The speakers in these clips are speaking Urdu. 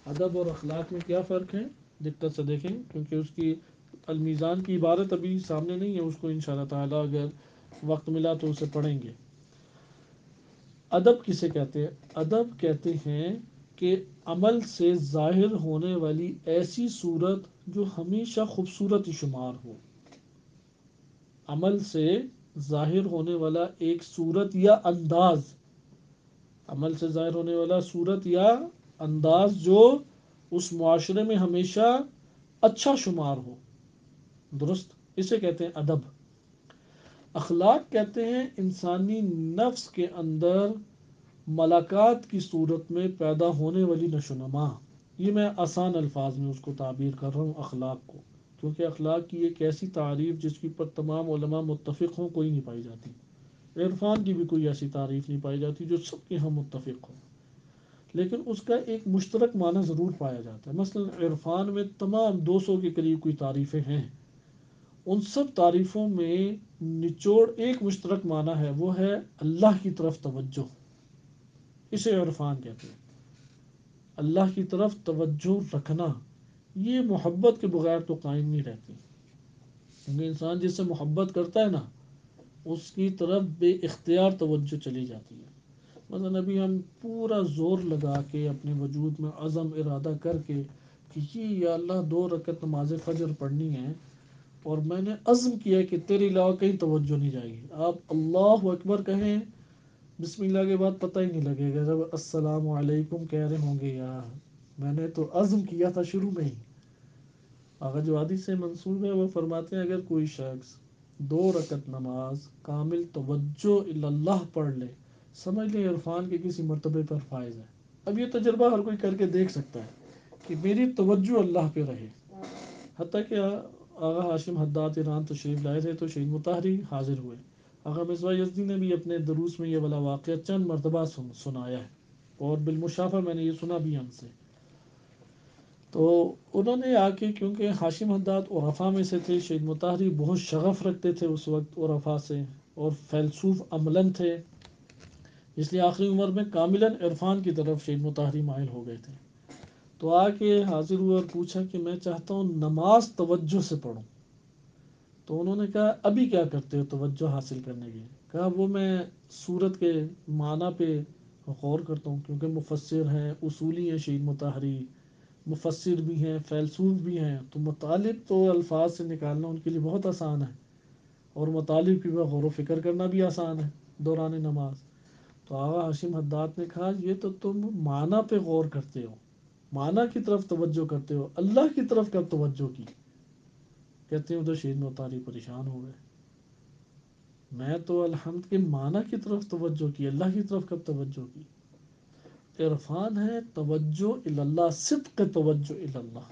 ادب اور اخلاق میں کیا فرق ہے؟ دقت سے دیکھیں، کیونکہ اس کی المیزان کی عبارت ابھی سامنے نہیں ہے، اس کو انشاءاللہ تعالی اگر وقت ملا تو اسے پڑھیں گے۔ ادب کسے کہتے ہیں؟ ادب کہتے ہیں کہ عمل سے ظاہر ہونے والی ایسی صورت جو ہمیشہ خوبصورت شمار ہو۔ عمل سے ظاہر ہونے والا ایک صورت یا انداز، عمل سے ظاہر ہونے والا صورت یا انداز جو اس معاشرے میں ہمیشہ اچھا شمار ہو، درست، اسے کہتے ہیں ادب۔ اخلاق کہتے ہیں انسانی نفس کے اندر ملاقات کی صورت میں پیدا ہونے والی نشو و نما۔ یہ میں آسان الفاظ میں اس کو تعبیر کر رہا ہوں اخلاق کو، کیونکہ اخلاق کی ایک ایسی تعریف جس کی پر تمام علماء متفق ہوں کوئی نہیں پائی جاتی۔ عرفان کی بھی کوئی ایسی تعریف نہیں پائی جاتی جو سب کے ہم متفق ہوں، لیکن اس کا ایک مشترک معنی ضرور پایا جاتا ہے۔ مثلا عرفان میں تمام 200 کے قریب کوئی تعریفیں ہیں، ان سب تعریفوں میں نچوڑ ایک مشترک معنی ہے، وہ ہے اللہ کی طرف توجہ۔ اسے عرفان کہتے ہیں، اللہ کی طرف توجہ رکھنا۔ یہ محبت کے بغیر تو قائم نہیں رہتی، کیونکہ انسان جس سے محبت کرتا ہے نا، اس کی طرف بے اختیار توجہ چلی جاتی ہے۔ مثلا ابھی ہم پورا زور لگا کے اپنے وجود میں عزم ارادہ کر کے کہ یا اللہ 2 رکعت نماز فجر پڑھنی ہے، اور میں نے عزم کیا کہ تیرے علاوہ کہیں توجہ نہیں جائے گی، آپ اللہ اکبر کہیں، بسم اللہ کے بعد پتہ ہی نہیں لگے گا جب السلام علیکم کہہ رہے ہوں گے، یار میں نے تو عزم کیا تھا شروع میں ہی۔ آقا جو حدیث سے منسوب ہے وہ فرماتے ہیں اگر کوئی شخص 2 رکعت نماز کامل توجہ اللہ پڑھ لے، سمجھ لیں عرفان کے کسی مرتبے پر فائز ہے۔ اب یہ تجربہ ہر کوئی کر کے دیکھ سکتا ہے کہ میری توجہ اللہ پہ رہے۔ حتیٰ کہ آغا ہاشم حداد ایران تشریف لائے تھے تو شہید مطہری حاضر ہوئے۔ آغا مصباح یزدی نے بھی اپنے دروس میں یہ والا واقعہ چند مرتبہ سنایا ہے، اور بالمشافہ میں نے یہ سنا بھی ان سے۔ تو انہوں نے آ کے، کیونکہ ہاشم حداد عرفا میں سے تھے، شہید مطہری بہت شغف رکھتے تھے اس وقت عرفا سے، اور فیلسوف عملاً تھے، اس لیے آخری عمر میں کاملاً عرفان کی طرف شہید مطہری مائل ہو گئے تھے۔ تو آ کے حاضر ہوا اور پوچھا کہ میں چاہتا ہوں نماز توجہ سے پڑھوں۔ تو انہوں نے کہا ابھی کیا کرتے ہو توجہ حاصل کرنے کے؟ کہا وہ میں صورت کے معنی پہ غور کرتا ہوں، کیونکہ مفسر ہیں، اصولی ہیں شہید مطہری، مفسر بھی ہیں، فیلسوف بھی ہیں، تو مطالب تو الفاظ سے نکالنا ان کے لیے بہت آسان ہے، اور مطالب کی غور و فکر کرنا بھی آسان ہے دوران نماز۔ تو آغا ہاشم حداد نے کہا یہ تو تم معنی پہ غور کرتے ہو، معنی کی طرف توجہ کرتے ہو، اللہ کی طرف کب توجہ کی؟ کہتے ہیں ادھر شہید مطہری پریشان ہو گئے، میں تو الحمد کے معنی کی طرف توجہ کی، اللہ کی طرف کب توجہ کی؟ عرفان ہے توجہ اللہ، صدق توجہ اللہ،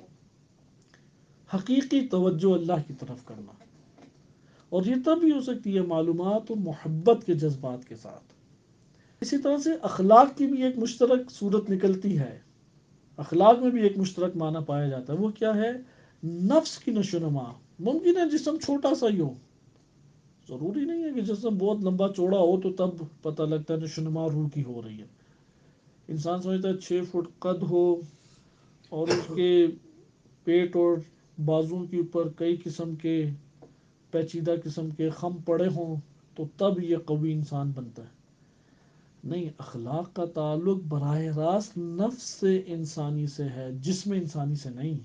حقیقی توجہ اللہ کی طرف کرنا، اور یہ تب ہی ہو سکتی ہے معلومات و محبت کے جذبات کے ساتھ۔ اسی طرح سے اخلاق کی بھی ایک مشترک صورت نکلتی ہے، اخلاق میں بھی ایک مشترک معنی پایا جاتا ہے، وہ کیا ہے؟ نفس کی نشو و نما۔ ممکن ہے جسم چھوٹا سا ہی ہو، ضروری نہیں ہے کہ جسم بہت لمبا چوڑا ہو تو تب پتہ لگتا ہے نشو و نما روح کی ہو رہی ہے۔ انسان سمجھتا ہے 6 فٹ قد ہو اور اس کے پیٹ اور بازو کے اوپر کئی قسم کے پیچیدہ قسم کے خم پڑے ہوں تو تب یہ قوی انسان بنتا ہے۔ نہیں، اخلاق کا تعلق براہ راست نفس سے انسانی سے ہے، جسم انسانی سے نہیں۔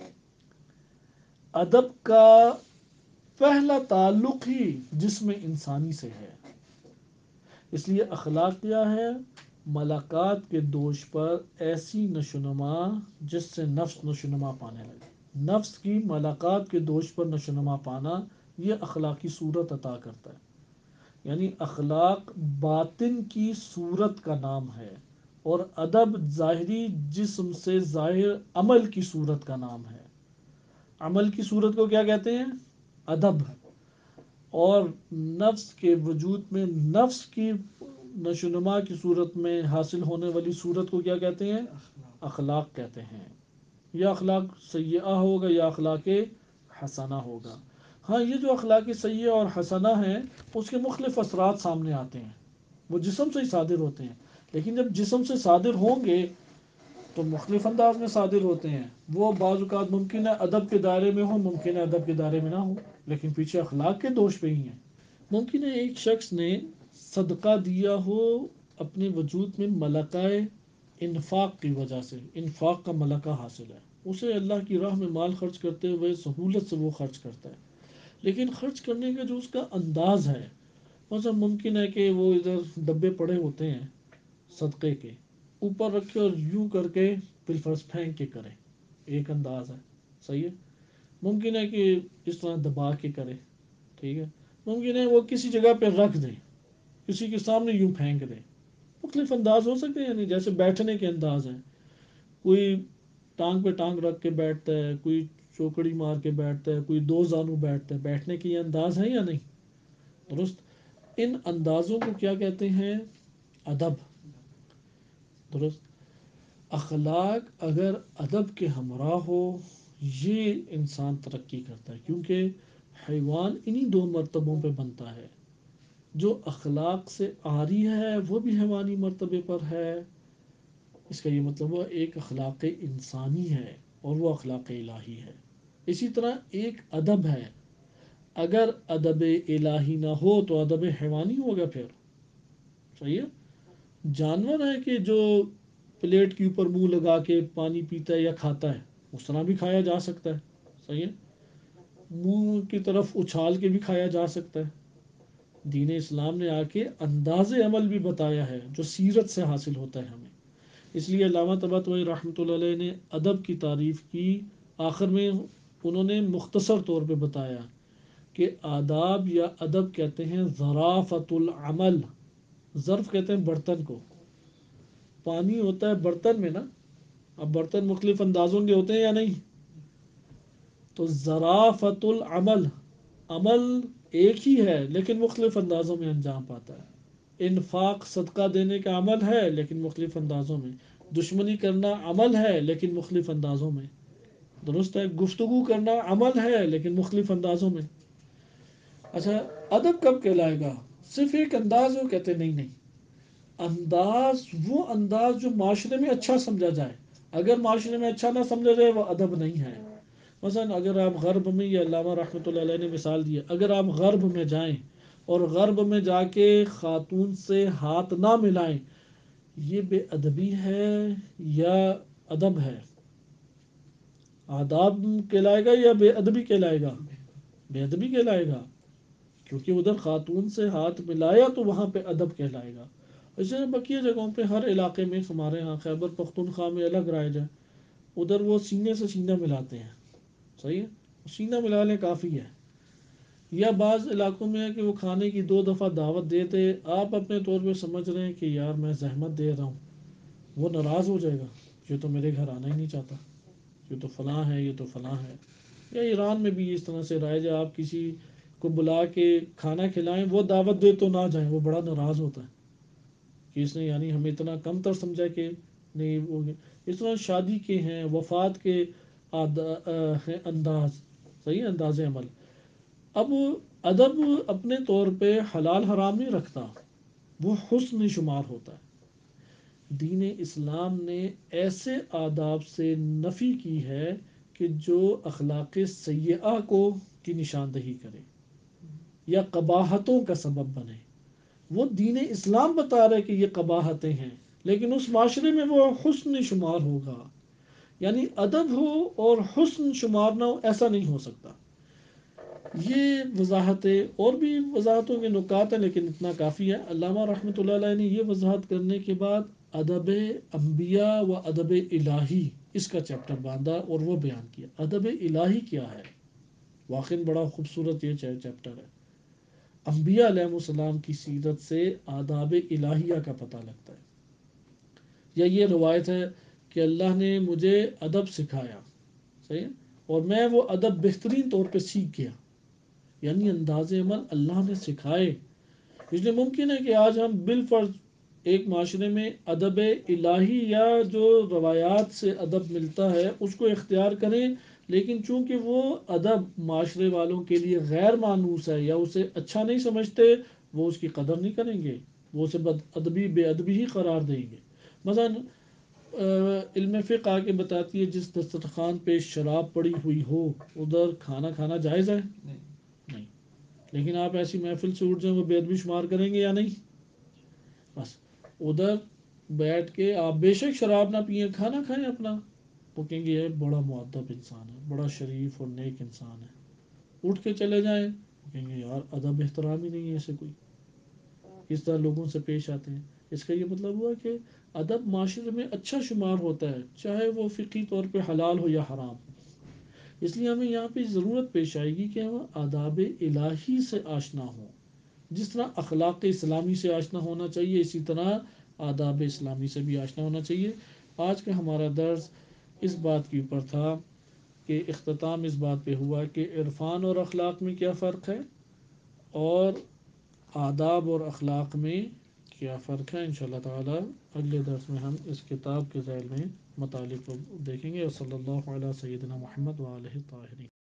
ادب کا پہلا تعلق ہی جسم انسانی سے ہے، اس لیے اخلاق کیا ہے؟ ملاقات کے دوش پر ایسی نشو و نما جس سے نفس نشو و نما پانے لگے، نفس کی ملاقات کے دوش پر نشو و نما پانا، یہ اخلاقی صورت عطا کرتا ہے۔ یعنی اخلاق باطن کی صورت کا نام ہے، اور ادب ظاہری جسم سے ظاہر عمل کی صورت کا نام ہے۔ عمل کی صورت کو کیا کہتے ہیں؟ ادب۔ اور نفس کے وجود میں نفس کی نشو و نما کی صورت میں حاصل ہونے والی صورت کو کیا کہتے ہیں؟ اخلاق کہتے ہیں۔ یا اخلاق سیئہ ہوگا یا اخلاق حسنہ ہوگا۔ ہاں، یہ جو اخلاق سیئہ اور حسنہ ہیں اس کے مختلف اثرات سامنے آتے ہیں، وہ جسم سے ہی صادر ہوتے ہیں، لیکن جب جسم سے صادر ہوں گے تو مختلف انداز میں صادر ہوتے ہیں. وہ بعض اوقات ممکن ہے ادب کے دائرے میں ہوں، ممکن ہے ادب کے دائرے میں نہ ہوں، لیکن پیچھے اخلاق کے دوش پہ ہی ہیں. ممکن ہے ایک شخص نے صدقہ دیا ہو اپنے وجود میں ملکہ انفاق کی وجہ سے، انفاق کا ملکہ حاصل ہے، اسے اللہ کی راہ میں مال خرچ کرتے ہوئے سہولت سے وہ خرچ کرتا ہے، لیکن خرچ کرنے کا جو اس کا انداز ہے، مثلا ممکن ہے کہ وہ ادھر ڈبے پڑے ہوتے ہیں صدقے کے، اوپر رکھے اور یوں کر کے بالفرض پھینک کے کرے، ایک انداز ہے، صحیح ہے. ممکن ہے کہ اس طرح دبا کے کرے، ٹھیک ہے. ممکن ہے وہ کسی جگہ پہ رکھ دیں، کسی کے سامنے یوں پھینک دیں. مختلف انداز ہو سکتے ہیں، یعنی جیسے بیٹھنے کے انداز ہیں، کوئی ٹانگ پہ ٹانگ رکھ کے بیٹھتا ہے، کوئی چوکڑی مار کے بیٹھتا ہے، کوئی دو زانو بیٹھتا ہے. بیٹھنے کے یہ انداز ہیں یا نہیں؟ درست. ان اندازوں کو کیا کہتے ہیں؟ ادب. درست. اخلاق اگر ادب کے ہمراہ ہو، یہ انسان ترقی کرتا ہے، کیونکہ حیوان انہی دو مرتبوں پہ بنتا ہے. جو اخلاق سے عاری ہے وہ بھی حیوانی مرتبے پر ہے. اس کا یہ مطلب وہ ایک اخلاق انسانی ہے اور وہ اخلاق الہی ہے. اسی طرح ایک ادب ہے، اگر ادب الہی نہ ہو تو ادب حیوانی ہوگا پھر. صحیح ہے. جانور ہے کہ جو پلیٹ کے اوپر منہ لگا کے پانی پیتا ہے یا کھاتا ہے، اس طرح بھی کھایا جا سکتا ہے. صحیح ہے. منہ کی طرف اچھال کے بھی کھایا جا سکتا ہے. دین اسلام نے آ کے انداز عمل بھی بتایا ہے جو سیرت سے حاصل ہوتا ہے ہمیں. اس لیے علامہ طباطبائی رحمۃ اللہ علیہ نے ادب کی تعریف کی. آخر میں انہوں نے مختصر طور پہ بتایا کہ آداب یا ادب کہتے ہیں ظرافت العمل. ظرف کہتے ہیں برتن کو. پانی ہوتا ہے برتن میں نا، اب برتن مختلف اندازوں کے ہوتے ہیں یا نہیں؟ تو ظرافت العمل، عمل ایک ہی ہے لیکن مختلف اندازوں میں انجام پاتا ہے. انفاق صدقہ دینے کا عمل ہے لیکن مختلف اندازوں میں. دشمنی کرنا عمل ہے لیکن مختلف اندازوں میں. درست ہے. گفتگو کرنا عمل ہے لیکن مختلف اندازوں میں. اچھا، ادب کب کہلائے گا؟ صرف ایک انداز ہو؟ کہتے نہیں نہیں. انداز وہ انداز جو معاشرے میں اچھا سمجھا جائے. اگر معاشرے میں اچھا نہ سمجھا جائے وہ ادب نہیں ہے. مثلا اگر آپ غرب میں، یہ علامہ رحمۃ اللہ علیہ نے مثال دی ہے، اگر آپ غرب میں جائیں اور غرب میں جا کے خاتون سے ہاتھ نہ ملائیں، یہ بے ادبی ہے یا ادب ہے؟ آداب کہلائے گا یا بے ادبی کہلائے گا؟ بے ادبی کہلائے گا، کیونکہ ادھر خاتون سے ہاتھ ملایا تو وہاں پہ ادب کہلائے گا. اس طرح بقیہ جگہوں پہ ہر علاقے میں، ہمارے ہاں خیبر پختونخوا میں الگ رائج ہے، ادھر وہ سینے سے سینہ ملاتے ہیں. صحیح ہے. سینہ ملا لیں کافی ہے. یا بعض علاقوں میں ہے کہ وہ کھانے کی 2 دفعہ دعوت دیتے، آپ اپنے طور پہ سمجھ رہے ہیں کہ یار میں زحمت دے رہا ہوں، وہ ناراض ہو جائے گا، یہ تو میرے گھر آنا ہی نہیں چاہتا، یہ تو فلاں ہے، یہ تو فلاں ہے. یا ایران میں بھی اس طرح سے رائج ہے، آپ کسی کو بلا کے کھانا کھلائیں، وہ دعوت دے تو نہ جائیں، وہ بڑا ناراض ہوتا ہے کہ اس نے یعنی ہمیں اتنا کم تر سمجھا کہ نہیں وہ. اس طرح شادی کے ہیں، وفات کے ہیں انداز. صحیح ہے. انداز عمل. اب ادب اپنے طور پہ حلال حرام نہیں رکھتا، وہ حسن شمار ہوتا ہے. دین اسلام نے ایسے آداب سے نفی کی ہے کہ جو اخلاق سیئہ کو کی نشاندہی کرے یا قباحتوں کا سبب بنے. وہ دین اسلام بتا رہے کہ یہ قباحتیں ہیں، لیکن اس معاشرے میں وہ حسن شمار ہوگا. یعنی ادب ہو اور حسن شمار نہ ہو، ایسا نہیں ہو سکتا. یہ وضاحتیں اور بھی وضاحتوں کے نکات ہیں لیکن اتنا کافی ہے. علامہ رحمۃ اللہ علیہ نے یہ وضاحت کرنے کے بعد ادب انبیاء و ادب الہی اس کا چیپٹر باندھا اور وہ بیان کیا. ادب الہی کیا ہے؟ واقعی بڑا خوبصورت یہ چیپٹر ہے. انبیاء علیہ السلام کی سیرت سے آداب الہیہ کا پتہ لگتا ہے. یا یہ روایت ہے کہ اللہ نے مجھے ادب سکھایا، صحیح ہے، اور میں وہ ادب بہترین طور پہ سیکھ گیا. یعنی انداز عمل اللہ نے سکھائے. اس لیے ممکن ہے کہ آج ہم بالفرض ایک معاشرے میں ادب الہی یا جو روایات سے ادب ملتا ہے اس کو اختیار کریں، لیکن چونکہ وہ ادب معاشرے والوں کے لیے غیر مانوس ہے یا اسے اچھا نہیں سمجھتے، وہ اس کی قدر نہیں کریں گے، وہ اسے بد ادبی بے ادبی ہی قرار دیں گے. مثلا علم فقہ آ کے بتاتی ہے جس دسترخوان پہ شراب پڑی ہوئی ہو ادھر کھانا کھانا جائز ہے؟ نہیں۔ لیکن آپ ایسی محفل سے اٹھ جائیں وہ بے ادبی شمار کریں گے یا نہیں؟ بس ادھر بیٹھ کے آپ بے شک شراب نہ پئیں، کھانا کھائیں اپنا، وہ کہیں گے یہ بڑا مؤدب انسان ہے، بڑا شریف اور نیک انسان ہے۔ اٹھ کے چلے جائیں، وہ کہیں گے یار ادب احترام ہی نہیں ہے ایسے کوئی، کس طرح لوگوں سے پیش آتے ہیں۔ اس کا یہ مطلب ہوا کہ ادب معاشرے میں اچھا شمار ہوتا ہے، چاہے وہ فقہی طور پہ حلال ہو یا حرام۔ اس لیے ہمیں یہاں پہ ضرورت پیش آئے گی کہ ہم آداب الہی سے آشنا ہوں، جس طرح اخلاق اسلامی سے آشنا ہونا چاہیے اسی طرح آداب اسلامی سے بھی آشنا ہونا چاہیے۔ آج کا ہمارا درس اس بات کے اوپر تھا کہ اختتام اس بات پہ ہوا کہ عرفان اور اخلاق میں کیا فرق ہے، اور آداب اور اخلاق میں کیا فرق ہے۔ انشاءاللہ تعالی اگلے درس میں ہم اس کتاب کے ذیل میں مطالب کو دیکھیں گے۔ صلی اللہ علیہ سیدنا محمد وآلہ الطاہرین۔